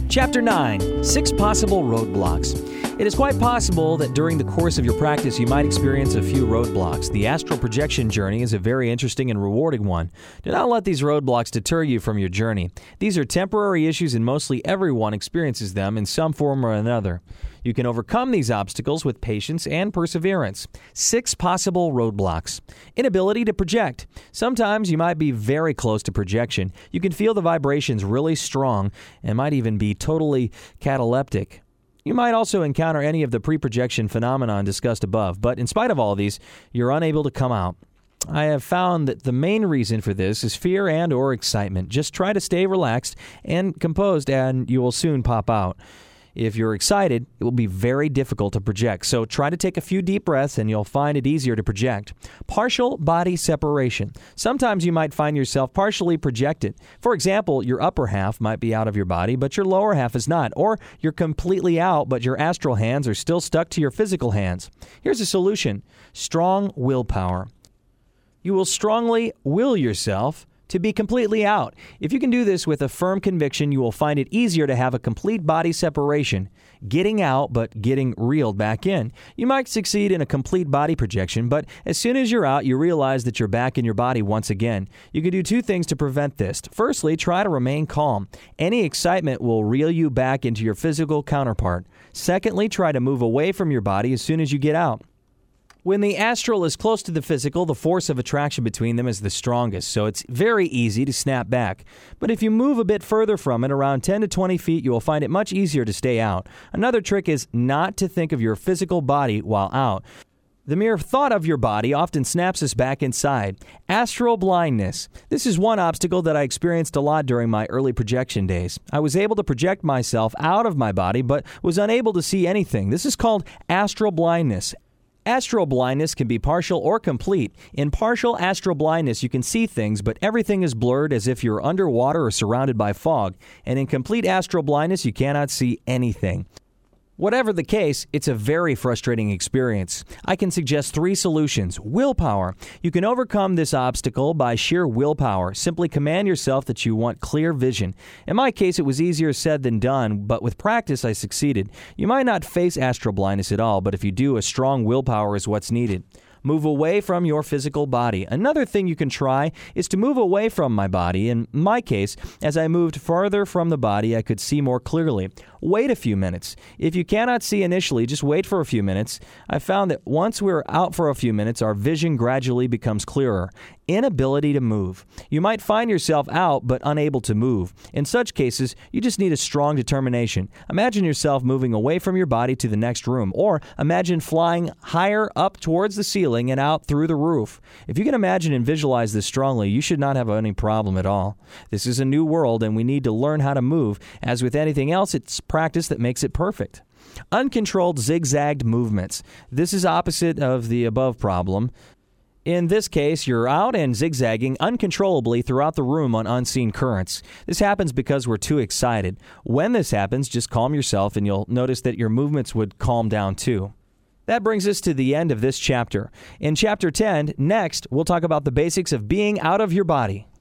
Chapter 9, 6 Possible Roadblocks. It is quite possible that during the course of your practice you might experience a few roadblocks. The astral projection journey is a very interesting and rewarding one. Do not let these roadblocks deter you from your journey. These are temporary issues and mostly everyone experiences them in some form or another. You can overcome these obstacles with patience and perseverance. 6 possible roadblocks. Inability to project. Sometimes you might be very close to projection. You can feel the vibrations really strong and might even be totally cataleptic. You might also encounter any of the pre-projection phenomenon discussed above, but in spite of all these, you're unable to come out. I have found that the main reason for this is fear and or excitement. Just try to stay relaxed and composed and you will soon pop out. If you're excited, it will be very difficult to project, so try to take a few deep breaths and you'll find it easier to project. Partial body separation. Sometimes you might find yourself partially projected. For example, your upper half might be out of your body, but your lower half is not, or you're completely out, but your astral hands are still stuck to your physical hands. Here's a solution. Strong willpower. You will strongly will yourself to be completely out. If you can do this with a firm conviction, you will find it easier to have a complete body separation, getting out but getting reeled back in. You might succeed in a complete body projection, but as soon as you're out, you realize that you're back in your body once again. You can do 2 things to prevent this. Firstly, try to remain calm. Any excitement will reel you back into your physical counterpart. Secondly, try to move away from your body as soon as you get out. When the astral is close to the physical, the force of attraction between them is the strongest, so it's very easy to snap back. But if you move a bit further from it, around 10 to 20 feet, you will find it much easier to stay out. Another trick is not to think of your physical body while out. The mere thought of your body often snaps us back inside. Astral blindness. This is one obstacle that I experienced a lot during my early projection days. I was able to project myself out of my body, but was unable to see anything. This is called astral blindness. Astral blindness can be partial or complete. In partial astral blindness, you can see things, but everything is blurred as if you're underwater or surrounded by fog. And in complete astral blindness, you cannot see anything. Whatever the case, it's a very frustrating experience. I can suggest 3 solutions. Willpower. You can overcome this obstacle by sheer willpower. Simply command yourself that you want clear vision. In my case, it was easier said than done, but with practice, I succeeded. You might not face astral blindness at all, but if you do, a strong willpower is what's needed. Move away from your physical body. Another thing you can try is to move away from my body. In my case, as I moved farther from the body, I could see more clearly. Wait a few minutes. If you cannot see initially, just wait for a few minutes. I found that once we're out for a few minutes, our vision gradually becomes clearer. Inability to move. You might find yourself out but unable to move. In such cases, you just need a strong determination. Imagine yourself moving away from your body to the next room, or imagine flying higher up towards the ceiling and out through the roof. If you can imagine and visualize this strongly, you should not have any problem at all. This is a new world and we need to learn how to move. As with anything else, it's practice that makes it perfect. Uncontrolled zigzagged movements. This is opposite of the above problem. In this case, you're out and zigzagging uncontrollably throughout the room on unseen currents. This happens because we're too excited. When this happens, just calm yourself and you'll notice that your movements would calm down too. That brings us to the end of this chapter. In Chapter 10, next, we'll talk about the basics of being out of your body.